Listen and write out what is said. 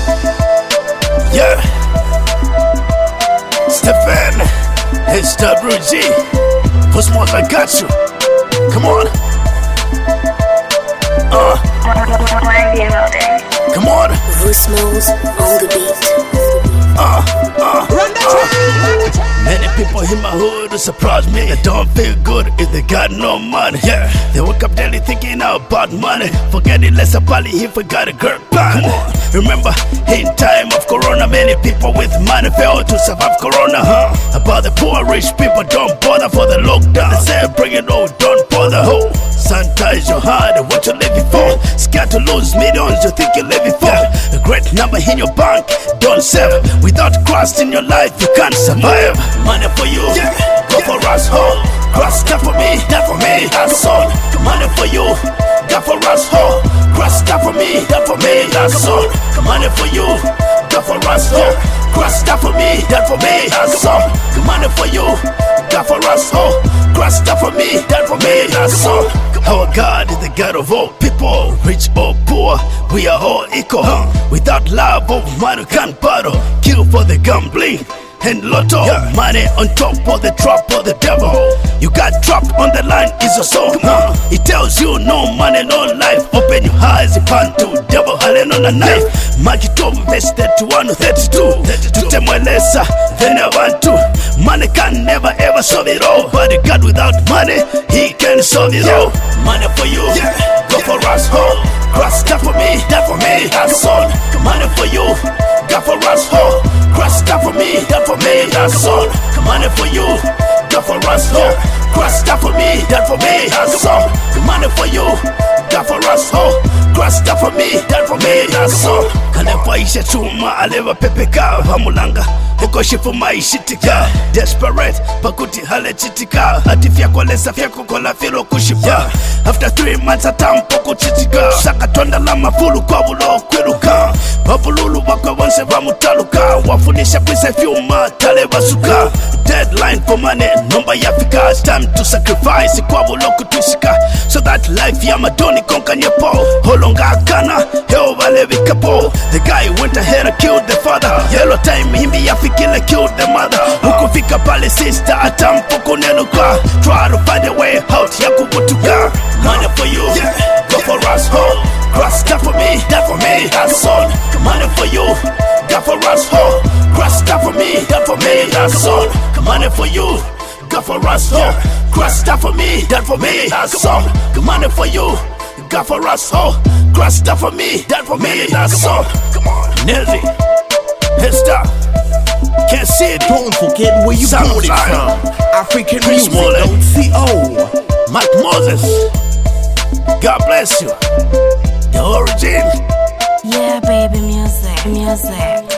Yeah, Stefan, HWG, Cosmos, I got you. Come on. Come on. Cosmos on the beat. Many people in my hood who surprise me. They don't feel good if they got no money. Yeah, they wake up daily thinking about money, forgetting less about it if we got a girl plan. Come on. Remember, in time of Corona, many people with money failed to survive Corona. About the poor rich people, don't bother for the lockdown. They say bring it on, don't bother. Sanitize your heart, what you living for? Scared to lose millions, you think you're living for? A great number in your bank, don't save. Without Christ in your life, you can't survive. Money for you, go for us, ho. Christ, that for me, that's all. Money for you, go for us, ho. Christ, that for me, that's all. Money for you, go for us, ho. Christ, that for me, that's all. Money for you, go for us, ho. Christ, that for me, that's all. Our God is the God of all people, rich or poor, we are all equal. Without love or money, can't battle. Kill for the gambling and lotto. Money on top of the trap of the devil. You got trapped on the line, is your soul. It tells you no money, no life. Open your eyes, you can't do devil hanging on a knife. Maki 12 verse 31 to 32. Tutemweleza, then I want to. Money can never ever solve it all, but a God without money, he can solve it all. Money for you, go for us, ho. Christ, that for me, that's all. Money for you, go for us, ho. Christ, that for me, that's all. Money for you, go for us, ho. Christ, that for me, that's all. Money for you, go for us, ho. Christ, that for me, that's all. Kalefaisha chuma aleva pepeka vamulanga ukoshifu maishitika desperate pakuti hale chitika ati fyakolesa fyakukola filo kushipa. After 3 months atampo kuchitika saka tonda la mafulu kwa bulo kwiruka babululu wakwe wanse vamutaluka wafunisha kwise fyuma tale basuka. Deadline for money number yafika, time to sacrifice kwa bulo kutushika so that life ya madoni konka nyepo holonga kana heo vale vikapo. The guy went ahead and killed the father. Yellow time himbi yafikile killed the mother. Ukufika pale sister atampo kunenuka. Try to find a way out ya kubutuka. Money for you, go for us, ho. Christ, that for me, that's all. Money for you, go for us, ho. Christ, that for me, that's all. Money for you, go for us, ho. Christ, that for me, that's all. Money for you, go for us, ho. Christ, that for me, that's all. Come on, Nelly, Hester, can't see it. Don't forget where you bought it from. African Chris Music, .co. Mike Moses, God bless you. The origin. Yeah, baby, music.